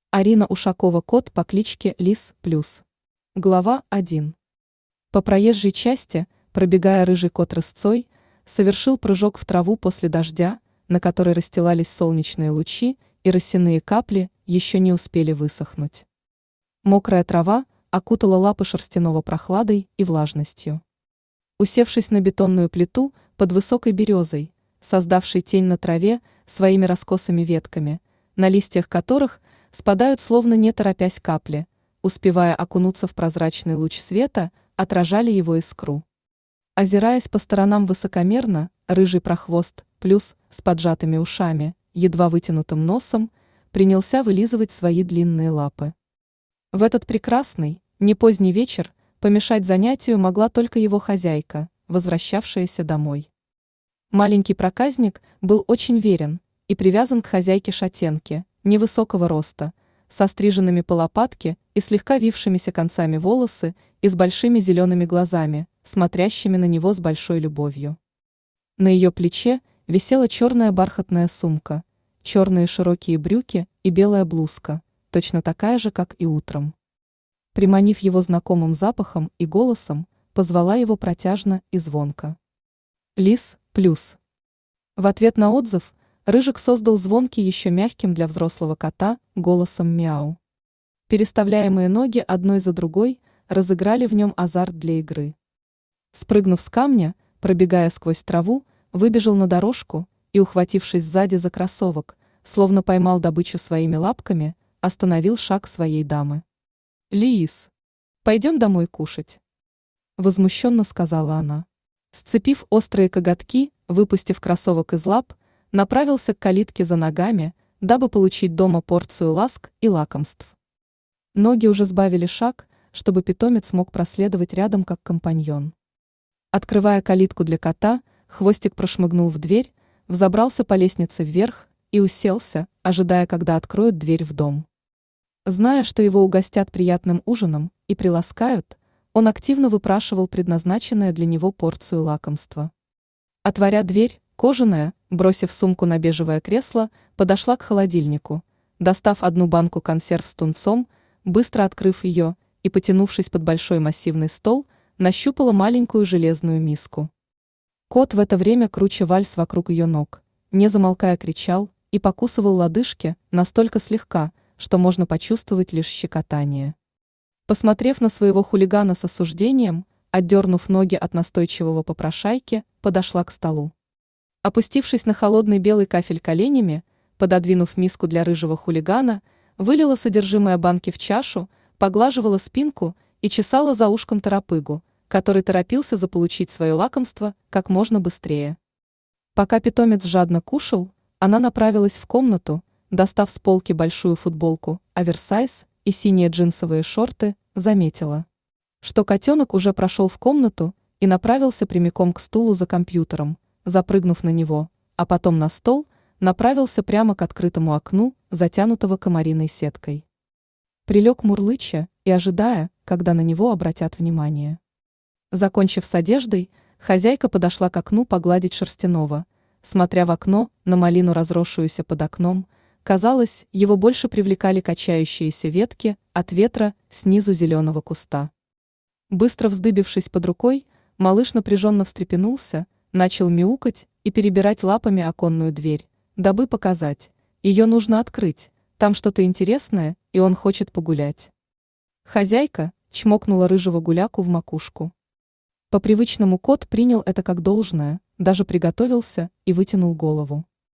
Арина Ушакова, кот по кличке Лис Плюс. Глава 1. По проезжей части, пробегая, рыжий кот рысцой совершил прыжок в траву после дождя, на которой расстилались солнечные лучи, и росяные капли еще не успели высохнуть. Мокрая трава окутала лапы шерстяного прохладой и влажностью. Усевшись на бетонную плиту под высокой березой, создавшей тень на траве своими раскосыми ветками, на листьях которых спадают словно не торопясь капли, успевая окунуться в прозрачный луч света, отражали его искру. Озираясь по сторонам высокомерно, рыжий прохвост, плюс с поджатыми ушами, едва вытянутым носом, принялся вылизывать свои длинные лапы. В этот прекрасный, не поздний вечер помешать занятию могла только его хозяйка, возвращавшаяся домой. Маленький проказник был очень верен и привязан к хозяйке-шатенке, невысокого роста, со стриженными по лопатке и слегка вившимися концами волосы и с большими зелеными глазами, смотрящими на него с большой любовью. На ее плече висела черная бархатная сумка, черные широкие брюки и белая блузка, точно такая же, как и утром. Приманив его знакомым запахом и голосом, позвала его протяжно и звонко. «Лис Плюс». В ответ на отзыв Рыжик создал звонкий, еще мягким для взрослого кота, голосом мяу. Переставляемые ноги одной за другой разыграли в нем азарт для игры. Спрыгнув с камня, пробегая сквозь траву, выбежал на дорожку и, ухватившись сзади за кроссовок, словно поймал добычу своими лапками, остановил шаг своей дамы. «Лис, пойдем домой кушать», — возмущенно сказала она. Сцепив острые коготки, выпустив кроссовок из лап, направился к калитке за ногами, дабы получить дома порцию ласк и лакомств. Ноги уже сбавили шаг, чтобы питомец мог проследовать рядом как компаньон. Открывая калитку для кота, хвостик прошмыгнул в дверь, взобрался по лестнице вверх и уселся, ожидая, когда откроют дверь в дом. Зная, что его угостят приятным ужином и приласкают, он активно выпрашивал предназначенную для него порцию лакомства. Отворя дверь, кожаная, бросив сумку на бежевое кресло, подошла к холодильнику, достав одну банку консерв с тунцом, быстро открыв ее и, потянувшись под большой массивный стол, нащупала маленькую железную миску. Кот в это время, круче вальс вокруг ее ног, не замолкая кричал и покусывал лодыжки настолько слегка, что можно почувствовать лишь щекотание. Посмотрев на своего хулигана с осуждением, отдернув ноги от настойчивого попрошайки, подошла к столу. Опустившись на холодный белый кафель коленями, пододвинув миску для рыжего хулигана, вылила содержимое банки в чашу, поглаживала спинку и чесала за ушком торопыгу, который торопился заполучить свое лакомство как можно быстрее. Пока питомец жадно кушал, она направилась в комнату, достав с полки большую футболку, оверсайз и синие джинсовые шорты, заметила, что котенок уже прошел в комнату и направился прямиком к стулу за компьютером, запрыгнув на него, а потом на стол, направился прямо к открытому окну, затянутого комариной сеткой. Прилег мурлыча и ожидая, когда на него обратят внимание. Закончив с одеждой, хозяйка подошла к окну погладить шерстяного. Смотря в окно на малину, разросшуюся под окном, казалось, его больше привлекали качающиеся ветки от ветра снизу зеленого куста. Быстро вздыбившись под рукой, малыш напряженно встрепенулся, начал мяукать и перебирать лапами оконную дверь, дабы показать, ее нужно открыть, там что-то интересное, и он хочет погулять. Хозяйка чмокнула рыжего гуляку в макушку. По привычному кот принял это как должное, даже приготовился и вытянул голову.